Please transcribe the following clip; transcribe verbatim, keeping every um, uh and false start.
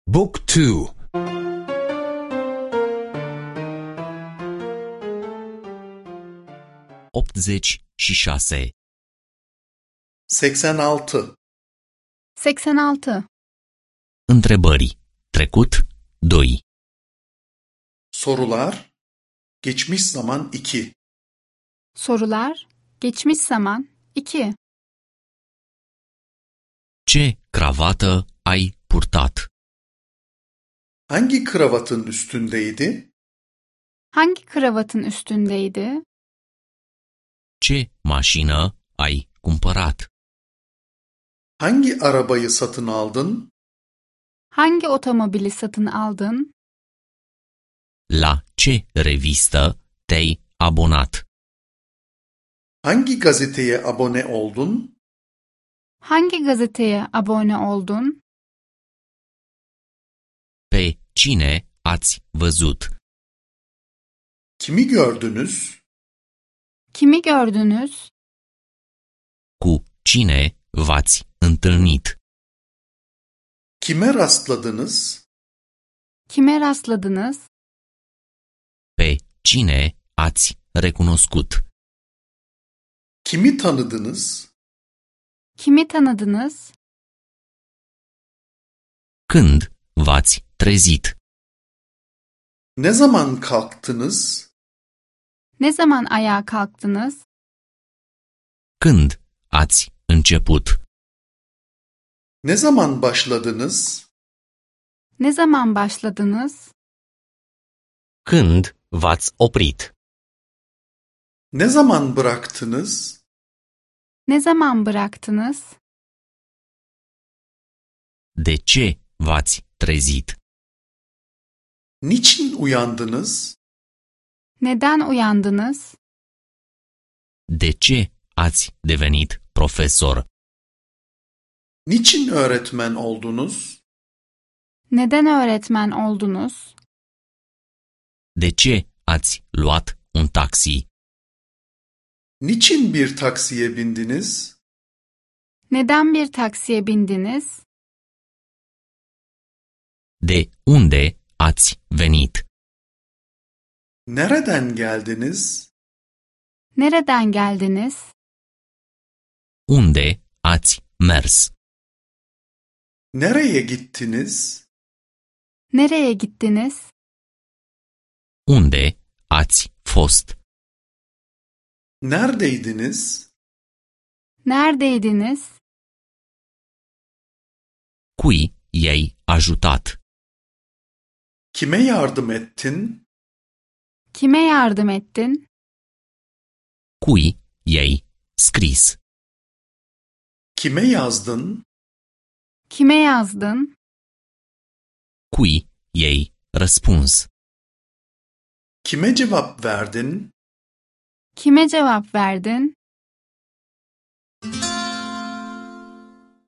Book two. optzeci și șase. seksen altı. seksen altı. Întrebări. Trecut doi. Sorular geçmiş zaman iki. Sorular geçmiş zaman iki. Ce cravată ai purtat? Hangi kravatın üstündeydi? Hangi kravatın üstündeydi? Ce mașină ai cumpărat? Hangi arabayı satın aldın? Hangi otomobili satın aldın? La ce revistă te-ai abonat? Hangi gazeteye abone oldun? Hangi gazeteye abone oldun? Pe cine ați văzut? Kimi gördünüz? Kimi gördünüz? Cu cine v-ați întâlnit? Kime rastladınız? Kime rastladınız? Pe cine ați recunoscut? Kimi tanıdınız? Kimi tanıdınız? Când v-ați trezit? Ne zaman kalktınız? Ne zaman ayağa kalktınız? Când ați început? Ne zaman başladınız? Ne zaman başladınız? Când v-ați oprit? Ne zaman bıraktınız? Ne zaman bıraktınız? De ce v-ați trezit? Niçin uyandınız? Neden uyandınız? De ce ați devenit profesor? Niçin öğretmen oldunuz? Neden öğretmen oldunuz? De ce ați luat un taxi? Niçin bir taksiye bindiniz? Neden bir taksiye bindiniz? De unde ați venit? Nereden geldiniz? Nereden geldiniz? Unde ați mers? Nereye gittiniz? Nereye gittiniz? Unde ați fost? Neredeydiniz? Neredeydiniz? Cui i-ai ajutat? Kime yardım ettin? Kime yardım ettin? Cui i-ai scris? Kime yazdın? Kime yazdın? Cui i-ai răspuns? Kime cevap verdin? Kime cevap verdin?